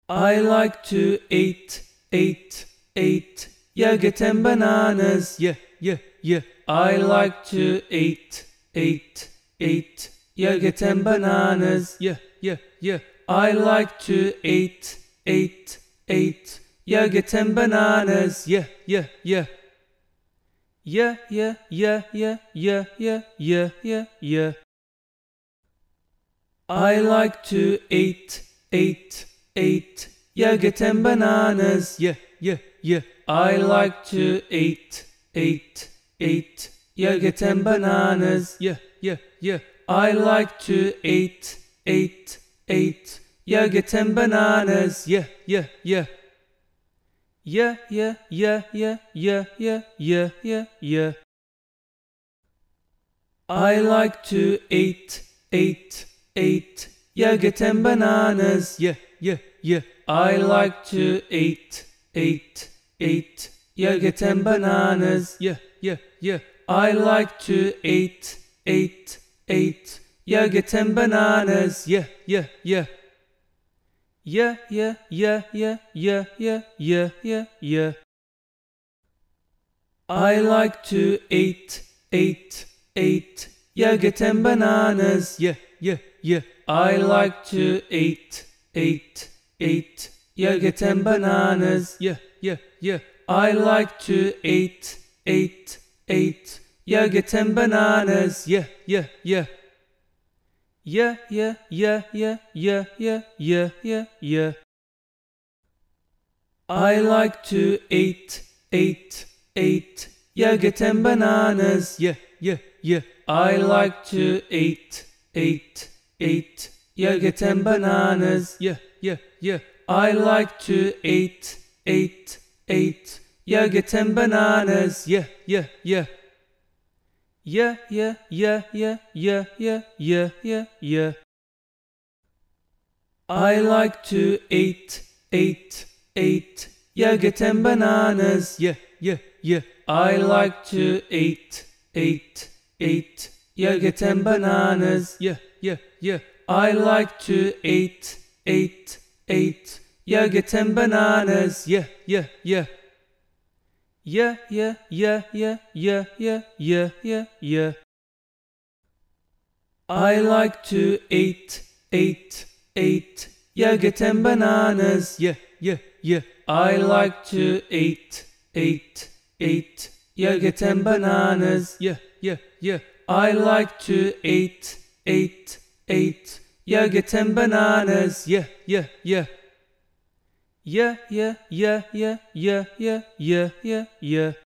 I like to eat yogurt and bananas. Yeah. I like to eat yogurt and bananas. Yeah. I like to eat yogurt and bananas. Yeah. Yeah. I like to eat yogurt and bananas. Yeah. I like to eat yogurt and bananas. Yeah. I like to eat yogurt and bananas. Yeah. I like to eat yogurt and bananas. Yeah. I like to eat yogurt and bananas. Yeah. I like to eat yogurt and bananas. Yeah. I like to eat yogurt and bananas. Yeah. I like to eat yogurt and bananas. Yeah. I like to eat yogurt and bananas. Yeah. I like to eat yogurt and bananas. Yeah. I like to eat yogurt and bananas. Yeah. I like to eat yogurt and bananas. Yeah. I like to eat yogurt and bananas. Yeah. I like to eat yogurt and bananas. Yeah. I like to eat yogurt and bananas. Yeah. I like to eat yogurt and bananas. Yeah. I like to eat yogurt and bananas. Yeah. I like to eat yogurt and bananas. Yeah.